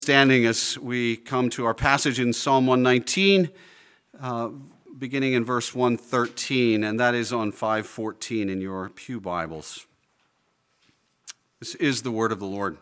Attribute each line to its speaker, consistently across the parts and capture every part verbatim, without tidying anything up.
Speaker 1: Standing as we come to our passage in Psalm one nineteen, uh, beginning in verse one thirteen, and that is on five fourteen in your pew Bibles. This is the word of the Lord.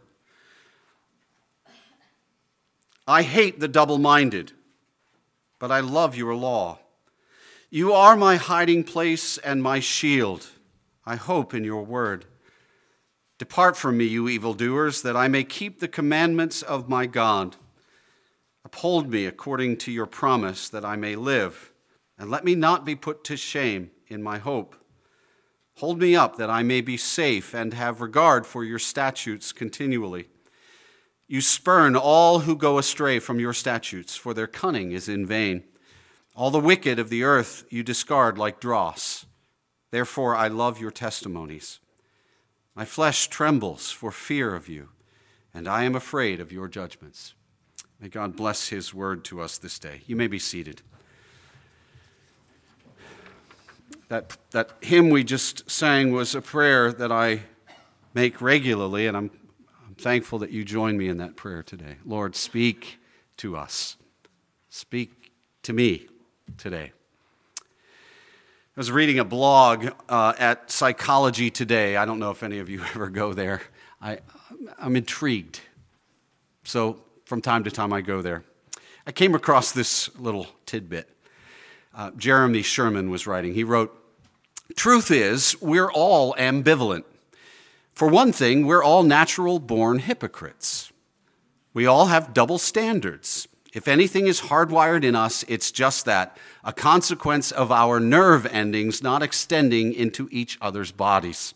Speaker 1: I hate the double-minded, but I love your law. You are my hiding place and my shield. I hope in your word. Depart from me, you evildoers, that I may keep the commandments of my God. Uphold me according to your promise, that I may live, and let me not be put to shame in my hope. Hold me up, that I may be safe and have regard for your statutes continually. You spurn all who go astray from your statutes, for their cunning is in vain. All the wicked of the earth you discard like dross. Therefore I love your testimonies. My flesh trembles for fear of you, and I am afraid of your judgments. May God bless his word to us this day. You may be seated. That, that hymn we just sang was a prayer that I make regularly, and I'm, I'm thankful that you join me in that prayer today. Lord, speak to us. Speak to me today. I was reading a blog uh, at Psychology Today. I don't know if any of you ever go there. I, I'm intrigued. So from time to time I go there. I came across this little tidbit. Uh, Jeremy Sherman was writing. He wrote, "Truth is, we're all ambivalent. For one thing, we're all natural-born hypocrites. We all have double standards. If anything is hardwired in us, it's just that, a consequence of our nerve endings not extending into each other's bodies.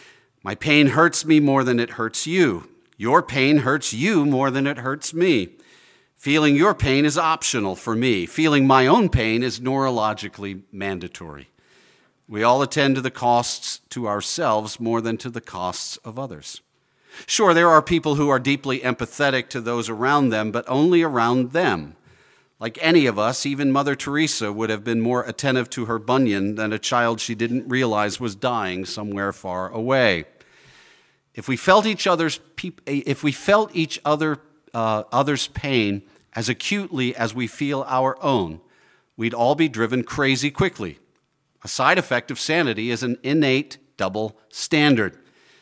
Speaker 1: My pain hurts me more than it hurts you. Your pain hurts you more than it hurts me. Feeling your pain is optional for me. Feeling my own pain is neurologically mandatory. We all attend to the costs to ourselves more than to the costs of others. Sure, there are people who are deeply empathetic to those around them, but only around them. Like any of us, even Mother Teresa would have been more attentive to her bunion than a child she didn't realize was dying somewhere far away. If we felt each other's if we felt each other uh, other's pain as acutely as we feel our own, we'd all be driven crazy quickly. A side effect of sanity is an innate double standard.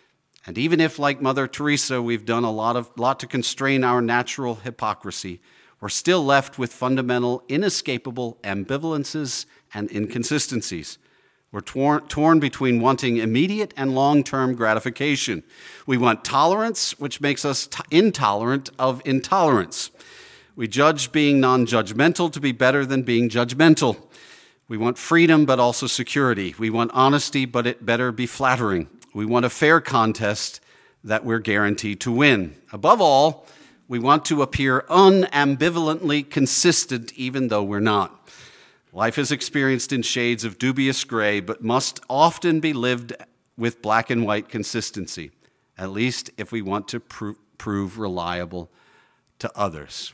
Speaker 1: And even if, like Mother Teresa, we've done a lot of lot to constrain our natural hypocrisy, we're still left with fundamental, inescapable ambivalences and inconsistencies. We're torn, torn between wanting immediate and long-term gratification. We want tolerance, which makes us t- intolerant of intolerance. We judge being non-judgmental to be better than being judgmental. We want freedom, but also security. We want honesty, but it better be flattering. We want a fair contest that we're guaranteed to win. Above all, we want to appear unambivalently consistent even though we're not. Life is experienced in shades of dubious gray, but must often be lived with black and white consistency, at least if we want to pro- prove reliable to others."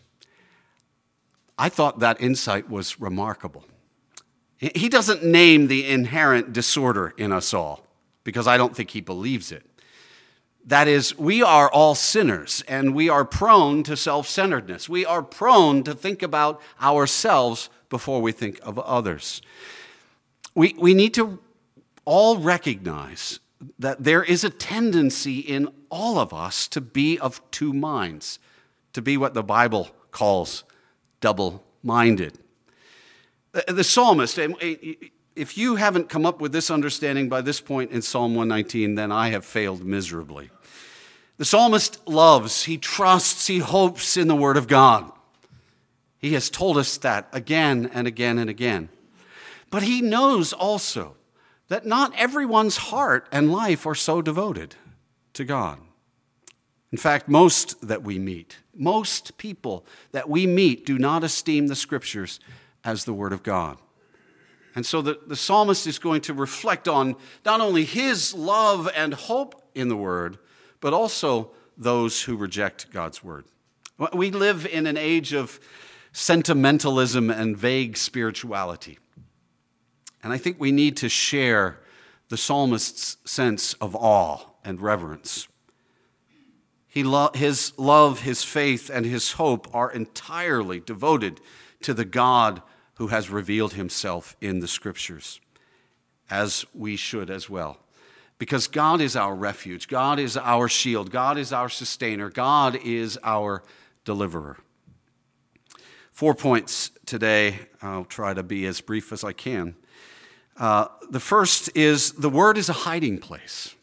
Speaker 1: I thought that insight was remarkable. He doesn't name the inherent disorder in us all, because I don't think he believes it. That is, we are all sinners, and we are prone to self-centeredness. We are prone to think about ourselves before we think of others. We, we need to all recognize that there is a tendency in all of us to be of two minds, to be what the Bible calls double-minded. The, the psalmist, if you haven't come up with this understanding by this point in Psalm one nineteen, then I have failed miserably. The psalmist loves, he trusts, he hopes in the Word of God. He has told us that again and again and again. But he knows also that not everyone's heart and life are so devoted to God. In fact, most that we meet, most people that we meet do not esteem the Scriptures as the Word of God. And so the, the psalmist is going to reflect on not only his love and hope in the Word, but also those who reject God's Word. We live in an age of sentimentalism and vague spirituality. And I think we need to share the psalmist's sense of awe and reverence. He lo- his love, his faith, and his hope are entirely devoted to the God who has revealed himself in the Scriptures, as we should as well. Because God is our refuge, God is our shield, God is our sustainer, God is our deliverer. Four points today. I'll try to be as brief as I can. Uh, the first is the word is a hiding place.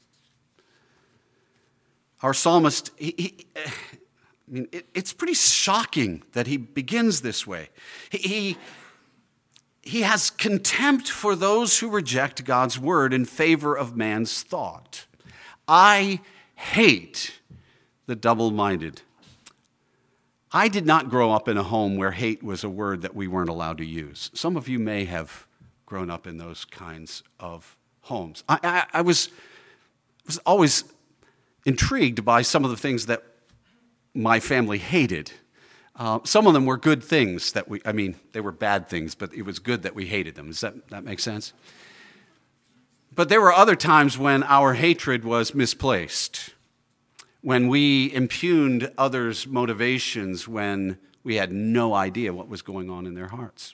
Speaker 1: Our psalmist, he, he, I mean, it, it's pretty shocking that he begins this way. He, he, he has contempt for those who reject God's word in favor of man's thought. I hate the double-minded. I did not grow up in a home where hate was a word that we weren't allowed to use. Some of you may have grown up in those kinds of homes. I, I, I was, was always intrigued by some of the things that my family hated. Uh, some of them were good things that we, I mean, they were bad things, but it was good that we hated them. Does that, that make sense? But there were other times when our hatred was misplaced, when we impugned others' motivations when we had no idea what was going on in their hearts.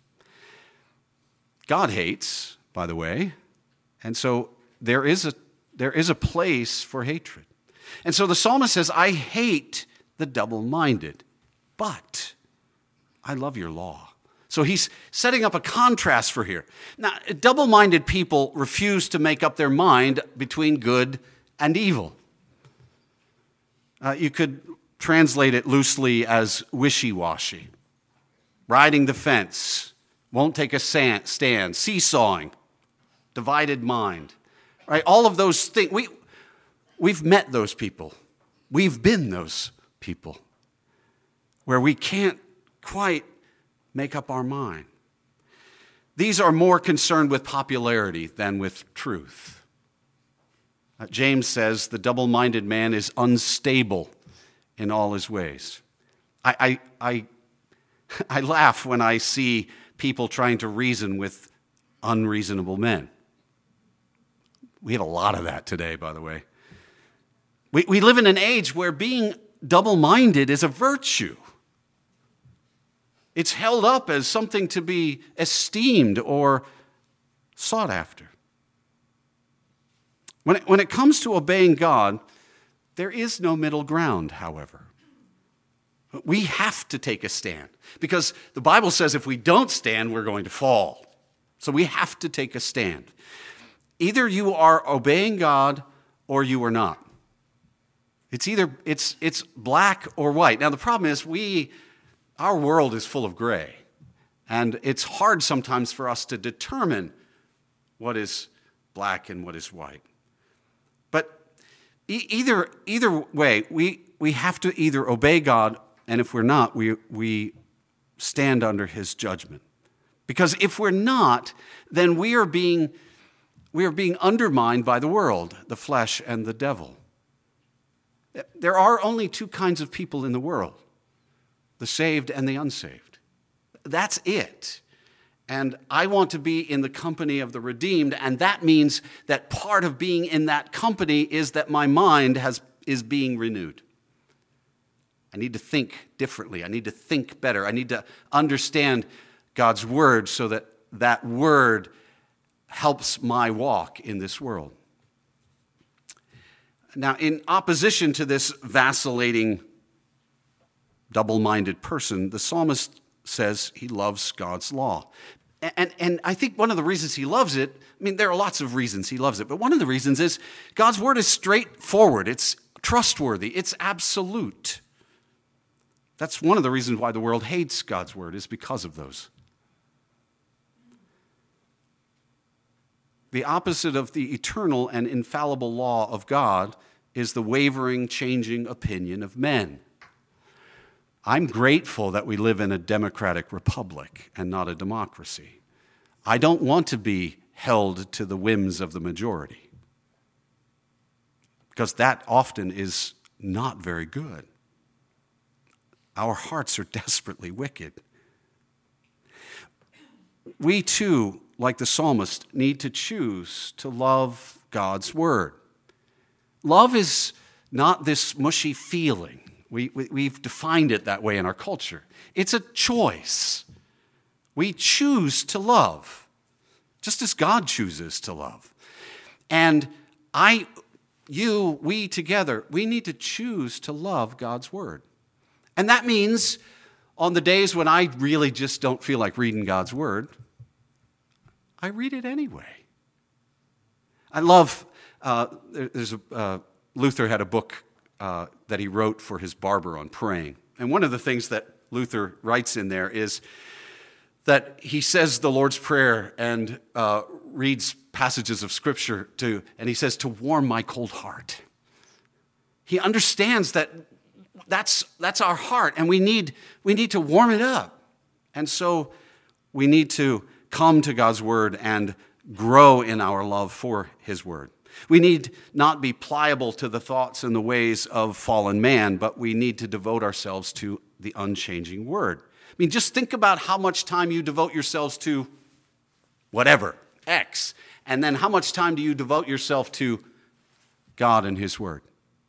Speaker 1: God hates, by the way, and so there is a, there is a place for hatred. And so the psalmist says, I hate the double-minded, but I love your law. So he's setting up a contrast for here. Now, double-minded people refuse to make up their mind between good and evil. Uh, you could translate it loosely as wishy-washy, riding the fence, won't take a stand, seesawing, divided mind. Right? All of those things. We, we've met those people. We've been those people where we can't quite make up our mind. These are more concerned with popularity than with truth. Uh, James says the double-minded man is unstable in all his ways. I, I, I, I laugh when I see people trying to reason with unreasonable men. We have a lot of that today, by the way. We, we live in an age where being double-minded is a virtue. It's held up as something to be esteemed or sought after. When it, when it comes to obeying God, there is no middle ground, however. We have to take a stand because the Bible says if we don't stand, we're going to fall. So we have to take a stand. Either you are obeying God or you are not. It's either it's it's black or white. Now the problem is we our world is full of gray, and it's hard sometimes for us to determine what is black and what is white. But e- either either way, we we have to either obey God, and if we're not, we we stand under his judgment. Because if we're not, then we are being we are being undermined by the world, the flesh and the devil. There are only two kinds of people in the world, the saved and the unsaved. That's it. And I want to be in the company of the redeemed, and that means that part of being in that company is that my mind has is being renewed. I need to think differently. I need to think better. I need to understand God's word so that that word helps my walk in this world. Now, in opposition to this vacillating, double-minded person, the psalmist says he loves God's law. And, and, and I think one of the reasons he loves it, I mean, there are lots of reasons he loves it, but one of the reasons is God's word is straightforward, it's trustworthy, it's absolute. That's one of the reasons why the world hates God's word, is because of those. The opposite of the eternal and infallible law of God is the wavering, changing opinion of men. I'm grateful that we live in a democratic republic and not a democracy. I don't want to be held to the whims of the majority, because that often is not very good. Our hearts are desperately wicked. We too, like the psalmist, need to choose to love God's word. Love is not this mushy feeling. We, we, we've defined it that way in our culture. It's a choice. We choose to love, just as God chooses to love. And I, you, we together, we need to choose to love God's word. And that means on the days when I really just don't feel like reading God's word, I read it anyway. I love, uh, there's a, uh, Luther had a book uh, that he wrote for his barber on praying. And one of the things that Luther writes in there is that he says the Lord's Prayer and uh, reads passages of Scripture to, and he says, to warm my cold heart. He understands that that's, that's our heart, and we need, we need to warm it up. And so we need to come to God's word and grow in our love for his word. We need not be pliable to the thoughts and the ways of fallen man, but we need to devote ourselves to the unchanging word. I mean, just think about how much time you devote yourselves to whatever, X, and then how much time do you devote yourself to God and his word?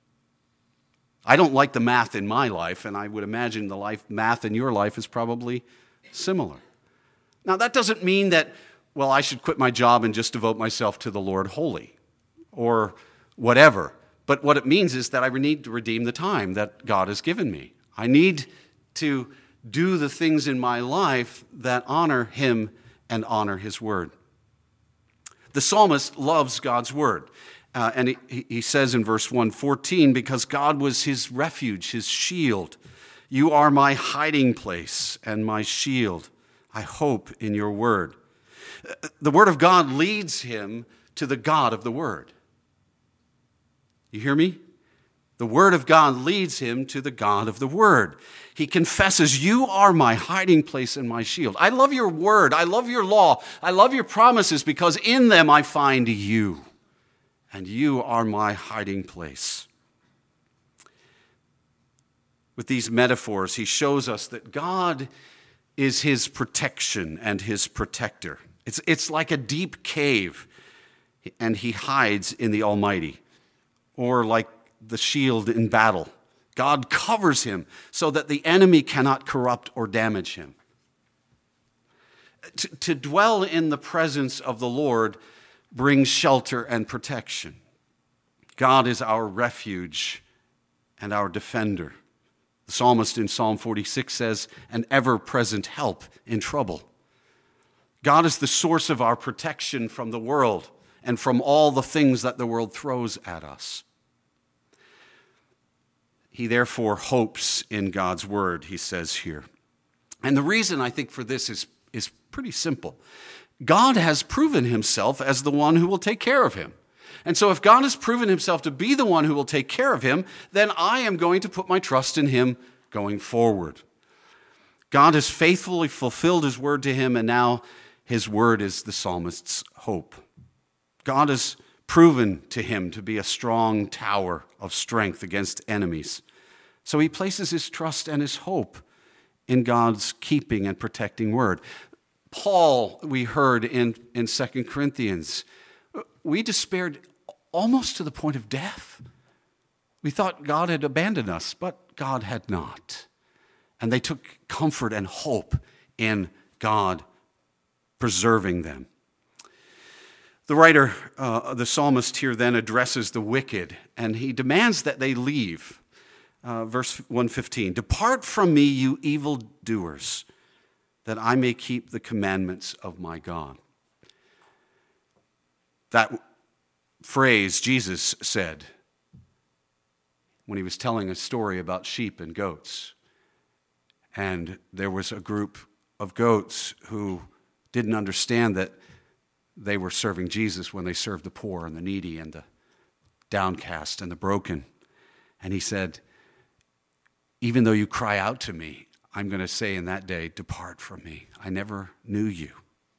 Speaker 1: I don't like the math in my life, and I would imagine the life math in your life is probably similar. Now, that doesn't mean that, well, I should quit my job and just devote myself to the Lord wholly or whatever. But what it means is that I need to redeem the time that God has given me. I need to do the things in my life that honor him and honor his word. The psalmist loves God's word. Uh, and he, he says in verse one fourteen, because God was his refuge, his shield. You are my hiding place and my shield. I hope in your word. The word of God leads him to the God of the word. You hear me? The word of God leads him to the God of the word. He confesses, you are my hiding place and my shield. I love your word. I love your law. I love your promises because in them I find you. And you are my hiding place. With these metaphors, he shows us that God is his protection and his protector. It's, it's like a deep cave, and he hides in the Almighty. Or like the shield in battle. God covers him so that the enemy cannot corrupt or damage him. To, to dwell in the presence of the Lord brings shelter and protection. God is our refuge and our defender. The psalmist in Psalm forty-six says, an ever-present help in trouble. God is the source of our protection from the world and from all the things that the world throws at us. He therefore hopes in God's word, he says here. And the reason I think for this is, is pretty simple. God has proven himself as the one who will take care of him. And so if God has proven himself to be the one who will take care of him, then I am going to put my trust in him going forward. God has faithfully fulfilled his word to him, and now his word is the psalmist's hope. God has proven to him to be a strong tower of strength against enemies. So he places his trust and his hope in God's keeping and protecting word. Paul, we heard in, in Second Corinthians, we despaired almost to the point of death. We thought God had abandoned us, but God had not. And they took comfort and hope in God preserving them. The writer, uh, the psalmist here then addresses the wicked, and he demands that they leave. Uh, verse one fifteen, depart from me, you evildoers, that I may keep the commandments of my God. That phrase Jesus said when he was telling a story about sheep and goats. And there was a group of goats who didn't understand that they were serving Jesus when they served the poor and the needy and the downcast and the broken. And he said, even though you cry out to me, I'm going to say in that day, depart from me. I never knew you.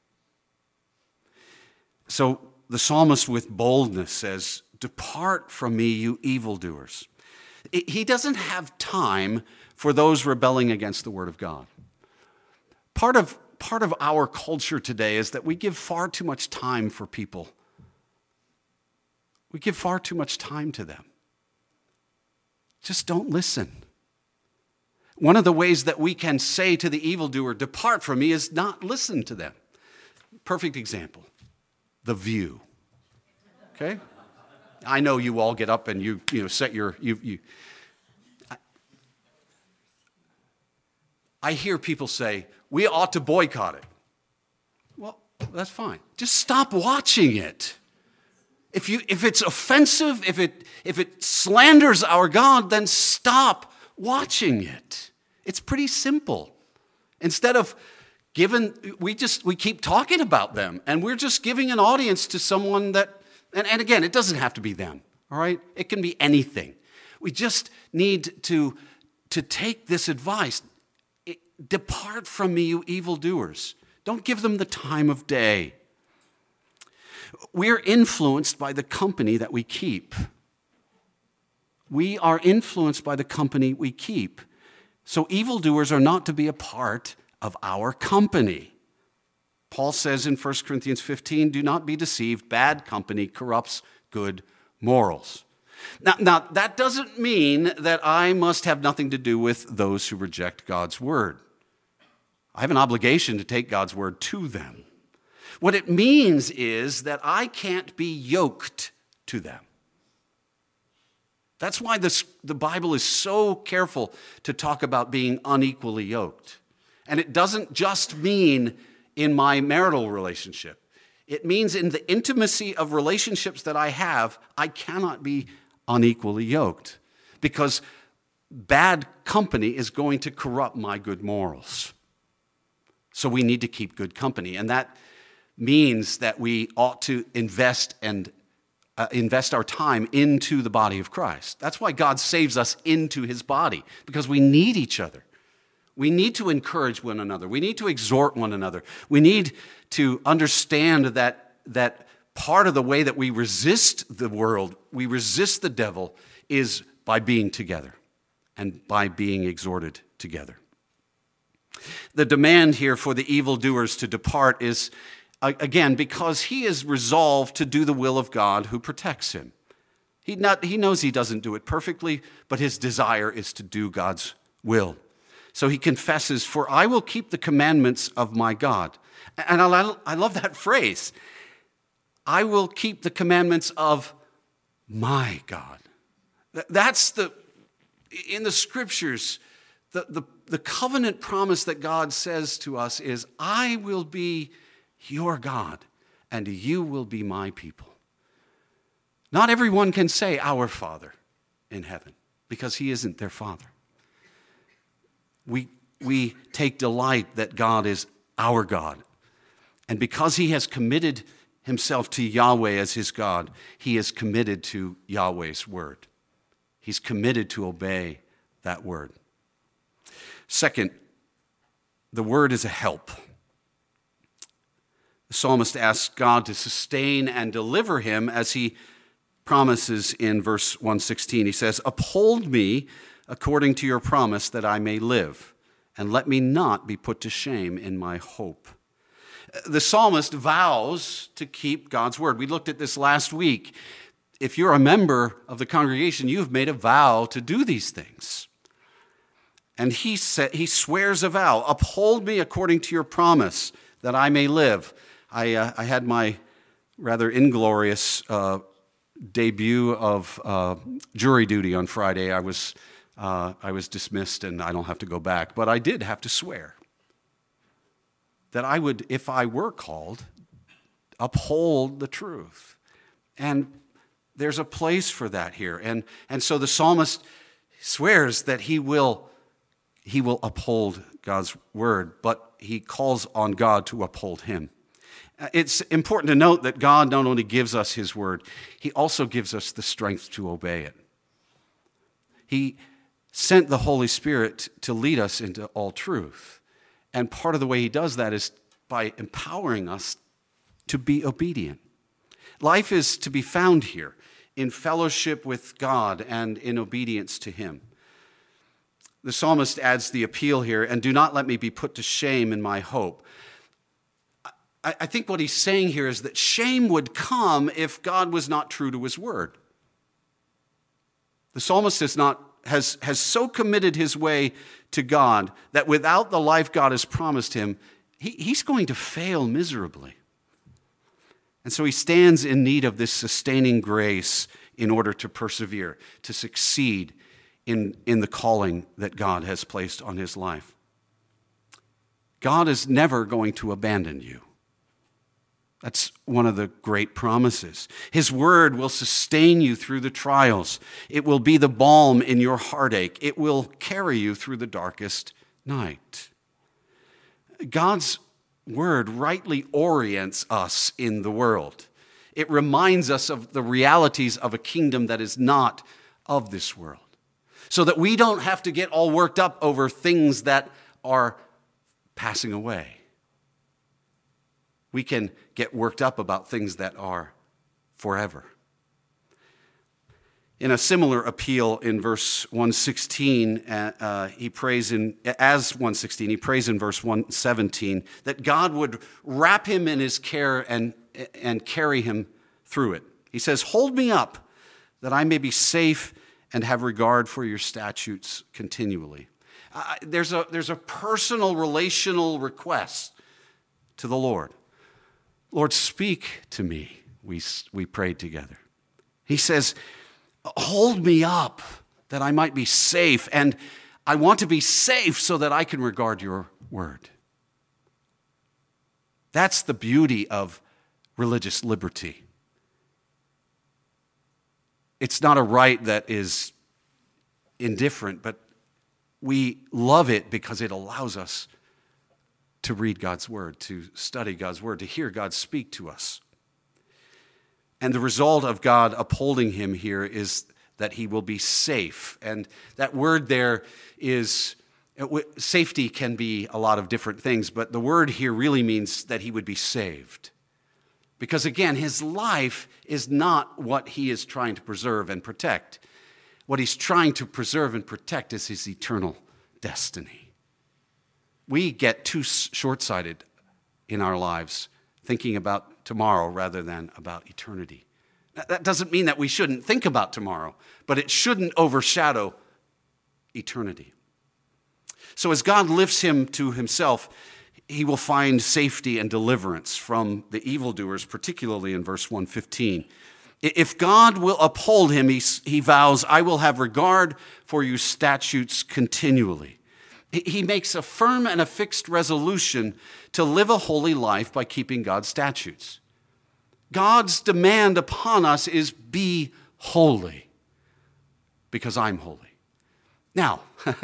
Speaker 1: So the psalmist with boldness says, depart from me, you evildoers. He doesn't have time for those rebelling against the word of God. Part of, part of our culture today is that we give far too much time for people. We give far too much time to them. just don't listen. One of the ways that we can say to the evildoer, depart from me, is not listen to them. Perfect example, The View. Okay? I know you all get up and you, you know, set your, you, you. I, I hear people say, we ought to boycott it. Well, that's fine. Just stop watching it. If you, if it's offensive, if it, if it slanders our God, then stop watching it. It's pretty simple. Instead of giving, we just, we keep talking about them, and we're just giving an audience to someone that, and, and again, it doesn't have to be them, all right? It can be anything. We just need to, to take this advice. Depart from me, you evildoers. Don't give them the time of day. We're influenced by the company that we keep. We are influenced by the company we keep. So evildoers are not to be a part of our company. Paul says in First Corinthians fifteen, do not be deceived. Bad company corrupts good morals. Now, now, that doesn't mean that I must have nothing to do with those who reject God's word. I have an obligation to take God's word to them. What it means is that I can't be yoked to them. That's why this, the Bible is so careful to talk about being unequally yoked. And it doesn't just mean in my marital relationship. It means in the intimacy of relationships that I have, I cannot be unequally yoked because bad company is going to corrupt my good morals. So we need to keep good company. And that means that we ought to invest and uh, invest our time into the body of Christ. That's why God saves us into his body, because we need each other. We need to encourage one another. We need to exhort one another. We need to understand that, that part of the way that we resist the world, we resist the devil, is by being together and by being exhorted together. The demand here for the evildoers to depart is, again, because he is resolved to do the will of God who protects him. He, not, he knows he doesn't do it perfectly, but his desire is to do God's will. So he confesses, for I will keep the commandments of my God. And I, I love that phrase. I will keep the commandments of my God. That's the, in the scriptures, the, the, the covenant promise that God says to us is, I will be your God, and you will be my people. Not everyone can say, our Father in heaven, because he isn't their Father. We, we take delight that God is our God. And because he has committed himself to Yahweh as his God, he is committed to Yahweh's word. He's committed to obey that word. Second, the word is a help. The psalmist asks God to sustain and deliver him as he promises in verse one sixteen. He says, uphold me according to your promise that I may live, and let me not be put to shame in my hope. The psalmist vows to keep God's word. We looked at this last week. If you're a member of the congregation, you've made a vow to do these things. And he said, he swears a vow, uphold me according to your promise that I may live. I, uh, I had my rather inglorious uh, debut of uh, jury duty on Friday. I was, uh, I was dismissed and I don't have to go back, but I did have to swear that I would, if I were called, uphold the truth. And there's a place for that here. And, and so the psalmist swears that he will, he will uphold God's word, but he calls on God to uphold him. It's important to note that God not only gives us his word, he also gives us the strength to obey it. He sent the Holy Spirit to lead us into all truth. And part of the way he does that is by empowering us to be obedient. Life is to be found here in fellowship with God and in obedience to him. The psalmist adds the appeal here, and do not let me be put to shame in my hope. I think what he's saying here is that shame would come if God was not true to his word. The psalmist is not has, has so committed his way to God that without the life God has promised him, he, he's going to fail miserably. And so he stands in need of this sustaining grace in order to persevere, to succeed in, in the calling that God has placed on his life. God is never going to abandon you. That's one of the great promises. His word will sustain you through the trials. It will be the balm in your heartache. It will carry you through the darkest night. God's word rightly orients us in the world. It reminds us of the realities of a kingdom that is not of this world, so that we don't have to get all worked up over things that are passing away. We can get worked up about things that are forever. In a similar appeal in verse one sixteen, uh, he prays in, as one sixteen, he prays in verse one seventeen that God would wrap him in his care and, and carry him through it. He says, "Hold me up that I may be safe and have regard for your statutes continually." Uh, there's a, there's a personal relational request to the Lord. Lord, speak to me, we, we prayed together. He says, hold me up that I might be safe, and I want to be safe so that I can regard your word. That's the beauty of religious liberty. It's not a right that is indifferent, but we love it because it allows us to read God's word, to study God's word, to hear God speak to us. And the result of God upholding him here is that he will be safe. And that word there is, safety can be a lot of different things, but the word here really means that he would be saved. Because again, his life is not what he is trying to preserve and protect. What he's trying to preserve and protect is his eternal destiny. We get too short-sighted in our lives, thinking about tomorrow rather than about eternity. That doesn't mean that we shouldn't think about tomorrow, but it shouldn't overshadow eternity. So as God lifts him to himself, he will find safety and deliverance from the evildoers, particularly in verse one fifteen. If God will uphold him, he, he vows, I will have regard for your statutes continually. He makes a firm and a fixed resolution to live a holy life by keeping God's statutes. God's demand upon us is be holy, because I'm holy. Now,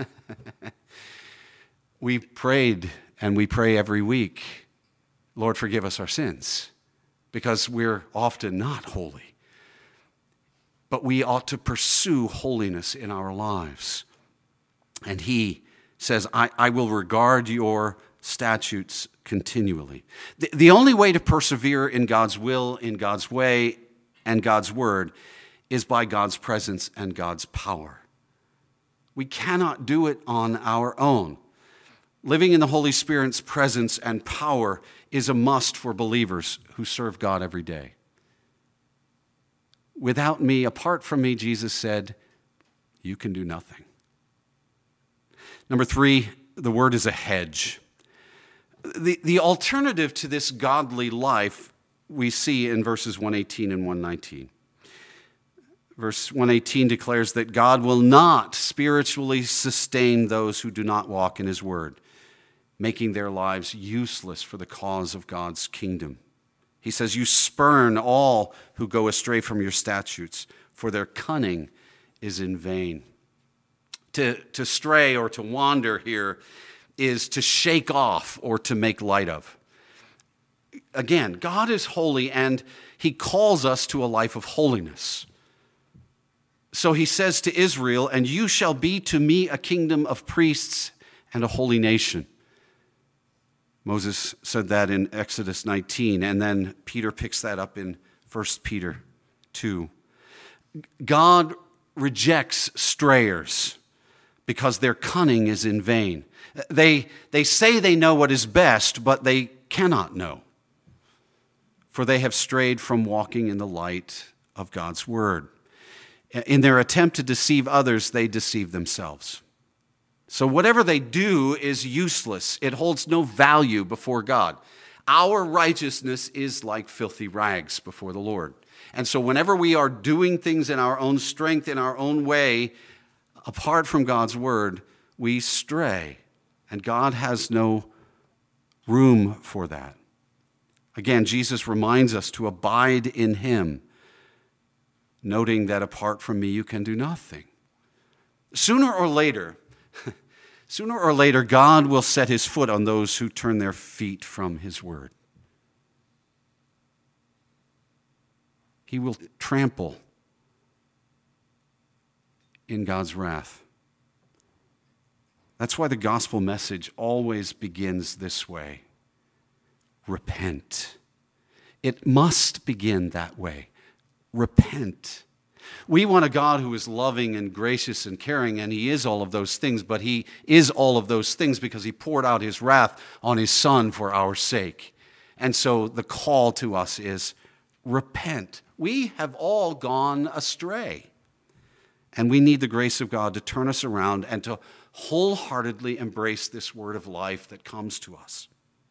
Speaker 1: we prayed and we pray every week, Lord, forgive us our sins, because we're often not holy. But we ought to pursue holiness in our lives. And he says, I, I will regard your statutes continually. The, the only way to persevere in God's will, in God's way, and God's word is by God's presence and God's power. We cannot do it on our own. Living in the Holy Spirit's presence and power is a must for believers who serve God every day. Without me, apart from me, Jesus said, you can do nothing. Number three, the word is a hedge. The, the alternative to this godly life we see in verses one eighteen and one nineteen. Verse one eighteen declares that God will not spiritually sustain those who do not walk in his word, making their lives useless for the cause of God's kingdom. He says, you spurn all who go astray from your statutes, for their cunning is in vain. To, to stray or to wander here is to shake off or to make light of. Again, God is holy and he calls us to a life of holiness. So he says to Israel, and you shall be to me a kingdom of priests and a holy nation. Moses said that in Exodus nineteen, and then Peter picks that up in First Peter two. God rejects strayers because their cunning is in vain. They, they say they know what is best, but they cannot know, for they have strayed from walking in the light of God's word. In their attempt to deceive others, they deceive themselves. So whatever they do is useless. It holds no value before God. Our righteousness is like filthy rags before the Lord. And so whenever we are doing things in our own strength, in our own way, apart from God's word, we stray. And God has no room for that. Again, Jesus reminds us to abide in him, noting that apart from me, you can do nothing. Sooner or later, sooner or later, God will set his foot on those who turn their feet from his word. He will trample in God's wrath. That's why the gospel message always begins this way. Repent. It must begin that way. Repent. We want a God who is loving and gracious and caring, and he is all of those things, but he is all of those things because he poured out his wrath on his Son for our sake. And so the call to us is repent. We have all gone astray, and we need the grace of God to turn us around and to wholeheartedly embrace this word of life that comes to us.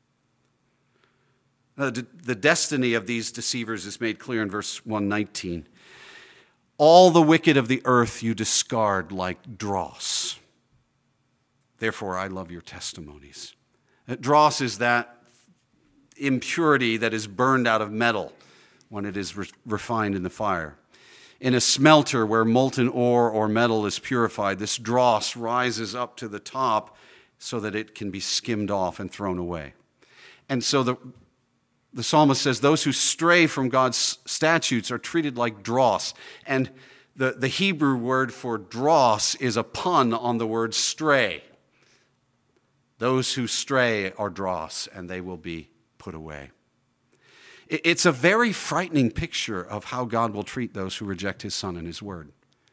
Speaker 1: The destiny of these deceivers is made clear in verse one nineteen. All the wicked of the earth you discard like dross. Therefore, I love your testimonies. Dross is that impurity that is burned out of metal when it is re- refined in the fire. In a smelter where molten ore or metal is purified, this dross rises up to the top so that it can be skimmed off and thrown away. And so the The psalmist says those who stray from God's statutes are treated like dross. And the, the Hebrew word for dross is a pun on the word stray. Those who stray are dross, and they will be put away. It, it's a very frightening picture of how God will treat those who reject his Son and his word.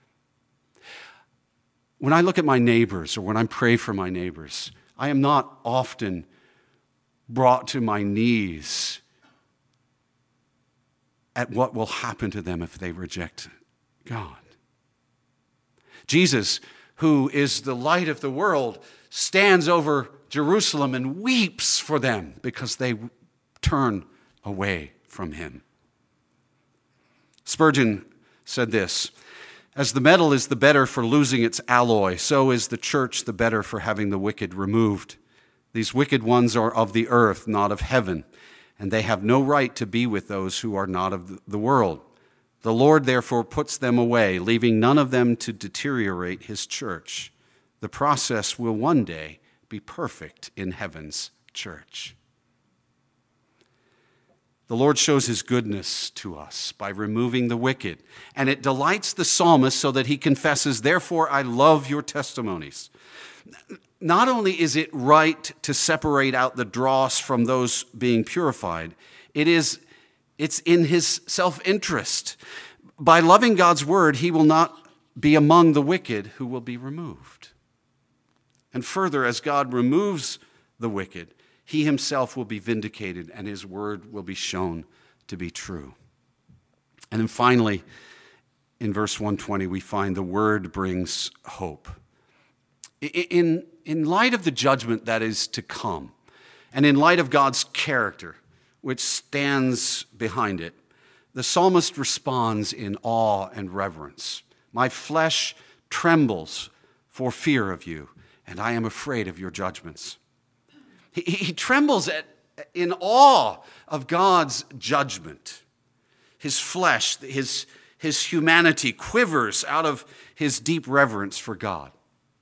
Speaker 1: When I look at my neighbors, or when I pray for my neighbors, I am not often brought to my knees at what will happen to them if they reject God. Jesus, who is the light of the world, stands over Jerusalem and weeps for them because they turn away from him. Spurgeon said this, "As the metal is the better for losing its alloy, so is the church the better for having the wicked removed. These wicked ones are of the earth, not of heaven, and they have no right to be with those who are not of the world. The Lord therefore puts them away, leaving none of them to deteriorate his church. The process will one day be perfect in heaven's church." The Lord shows his goodness to us by removing the wicked, and it delights the psalmist so that he confesses, "Therefore I love your testimonies." Not only is it right to separate out the dross from those being purified, it is, it's in his self-interest. By loving God's word, he will not be among the wicked who will be removed. And further, as God removes the wicked, he himself will be vindicated and his word will be shown to be true. And then finally, in verse one twenty, we find the word brings hope. In, in light of the judgment that is to come, and in light of God's character, which stands behind it, the psalmist responds in awe and reverence. "My flesh trembles for fear of you, and I am afraid of your judgments." He, he trembles at, in awe of God's judgment. His flesh, his, his humanity quivers out of his deep reverence for God.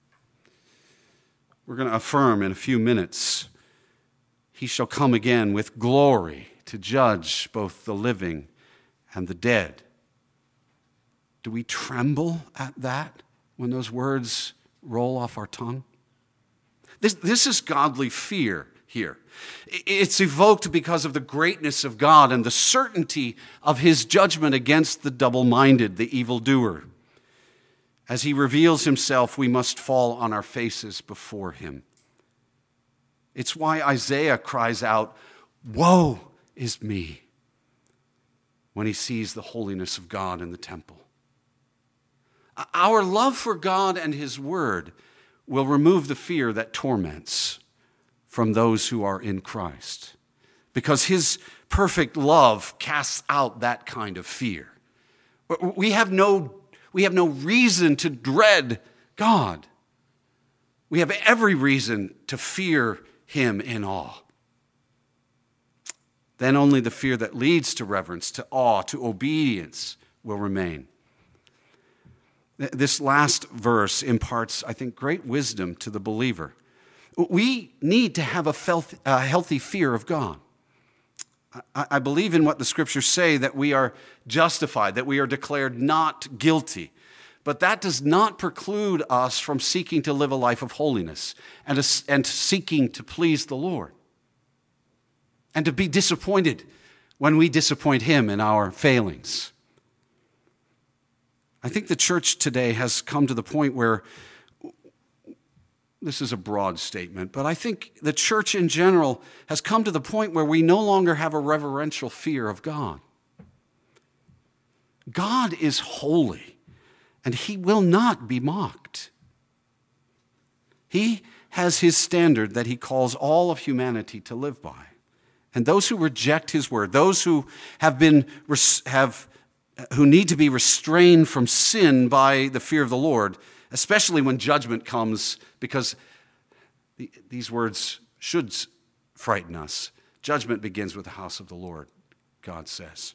Speaker 1: We're going to affirm in a few minutes, he shall come again with glory to judge both the living and the dead. Do we tremble at that when those words roll off our tongue? This, this is godly fear here. It's evoked because of the greatness of God and the certainty of his judgment against the double-minded, the evildoer. As he reveals himself, we must fall on our faces before him. It's why Isaiah cries out, "Woe is me," when he sees the holiness of God in the temple. Our love for God and his word will remove the fear that torments from those who are in Christ, because his perfect love casts out that kind of fear. We have no, we have no reason to dread God. We have every reason to fear him in awe. Then only the fear that leads to reverence, to awe, to obedience will remain. This last verse imparts, I think, great wisdom to the believer. We need to have a healthy fear of God. I believe in what the scriptures say, that we are justified, that we are declared not guilty. But that does not preclude us from seeking to live a life of holiness and, and seeking to please the Lord. And to be disappointed when we disappoint him in our failings. I think the church today has come to the point where, this is a broad statement, but I think the church in general has come to the point where we no longer have a reverential fear of God. God is holy, and he will not be mocked. He has his standard that he calls all of humanity to live by. And those who reject his word, those who have been have who need to be restrained from sin by the fear of the Lord, especially when judgment comes, because the, these words should frighten us. Judgment begins with the house of the Lord, God says.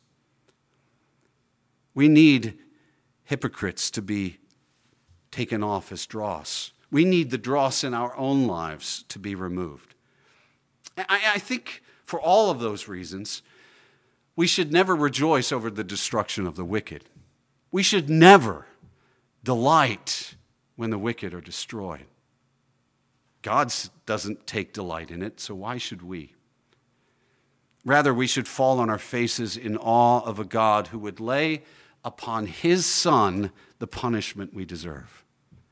Speaker 1: We need hypocrites to be taken off as dross. We need the dross in our own lives to be removed. I, I think for all of those reasons, we should never rejoice over the destruction of the wicked. We should never delight when the wicked are destroyed. God doesn't take delight in it, so why should we? Rather, we should fall on our faces in awe of a God who would lay upon his Son the punishment we deserve.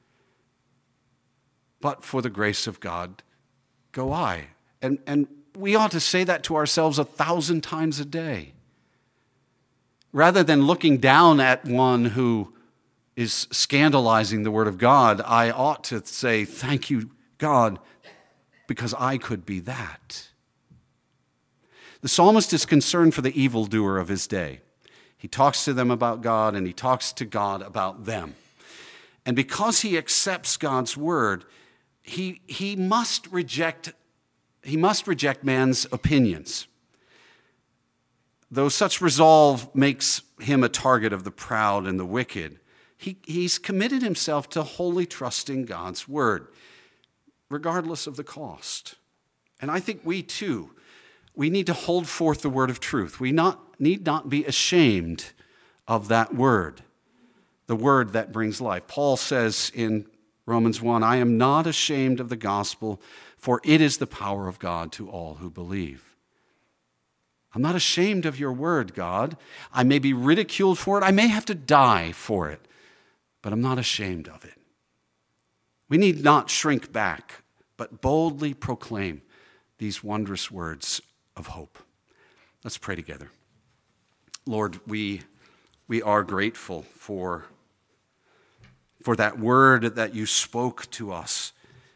Speaker 1: But for the grace of God, go I. And, and we ought to say that to ourselves a thousand times a day. Rather than looking down at one who is scandalizing the word of God, I ought to say, thank you, God, because I could be that. The psalmist is concerned for the evildoer of his day. He talks to them about God, and he talks to God about them. And because he accepts God's word, he, he must reject He must reject man's opinions. Though such resolve makes him a target of the proud and the wicked, he, he's committed himself to wholly trusting God's word, regardless of the cost. And I think we too, we need to hold forth the word of truth. We not, need not be ashamed of that word, the word that brings life. Paul says in Romans one, I am not ashamed of the gospel, for it is the power of God to all who believe. I'm not ashamed of your word, God. I may be ridiculed for it. I may have to die for it, but I'm not ashamed of it. We need not shrink back, but boldly proclaim these wondrous words of hope. Let's pray together. Lord, we, we are grateful for, for that word that you spoke to us.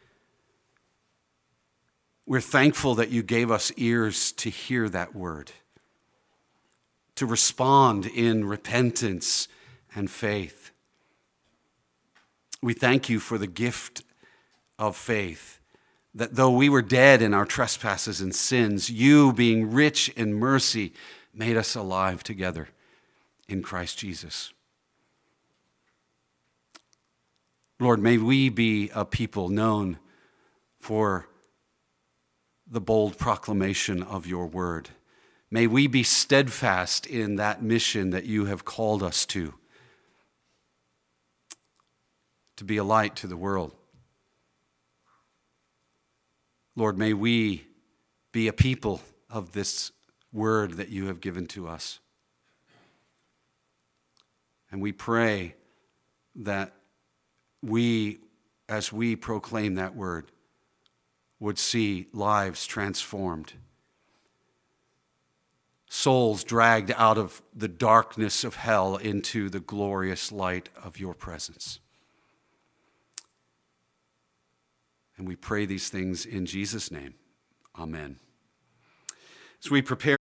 Speaker 1: We're thankful that you gave us ears to hear that word, to respond in repentance and faith. We thank you for the gift of faith, that though we were dead in our trespasses and sins, you, being rich in mercy, made us alive together in Christ Jesus. Lord, may we be a people known for the bold proclamation of your word. May we be steadfast in that mission that you have called us to, to be a light to the world. Lord, may we be a people of this word that you have given to us. And we pray that we, as we proclaim that word, would see lives transformed. souls dragged out of the darkness of hell into the glorious light of your presence. And we pray these things in Jesus' name. Amen. As we prepare